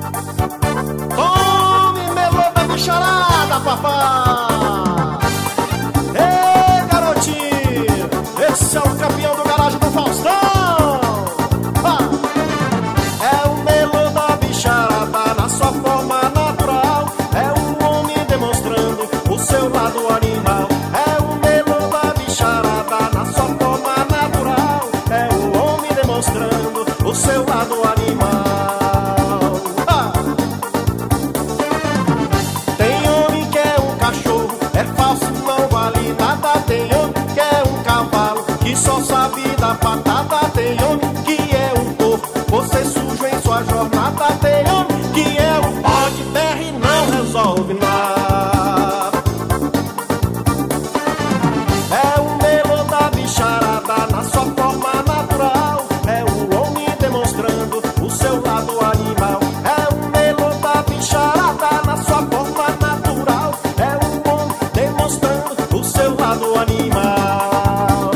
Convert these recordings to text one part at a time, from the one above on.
Tome melô da bicharada, papá. Ei, garotinho, esse é o campeão do garagem do Faustão. É o melô da bicharada na sua forma natural. É um homem demonstrando o seu lado animal. É o melô da bicharada na sua forma natural. É um homem demonstrando o seu lado animal. Tem homem que é um cachorro, é falso, não vale nada. Tem homem que é um cavalo, que só sabe dar patada. Tem homem que é um porco, você sujo em sua jornada. Tem homem que é um pó de terra e não resolve nada. É o melô da bicharada na sua forma natural. É o homem demonstrando o seu lado animal. É o melô da bicharada na sua forma natural. É o homem demonstrando o seu lado animal.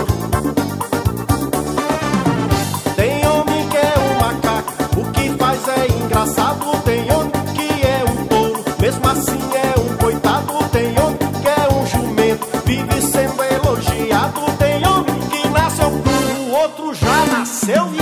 Tem homem que é um macaco, o que faz é engraçado. Tem homem que é um tolo, mesmo assim é um coitado. Tem homem que é um jumento, vive sendo elogiado. Tem homem que nasceu cru, o outro já nasceu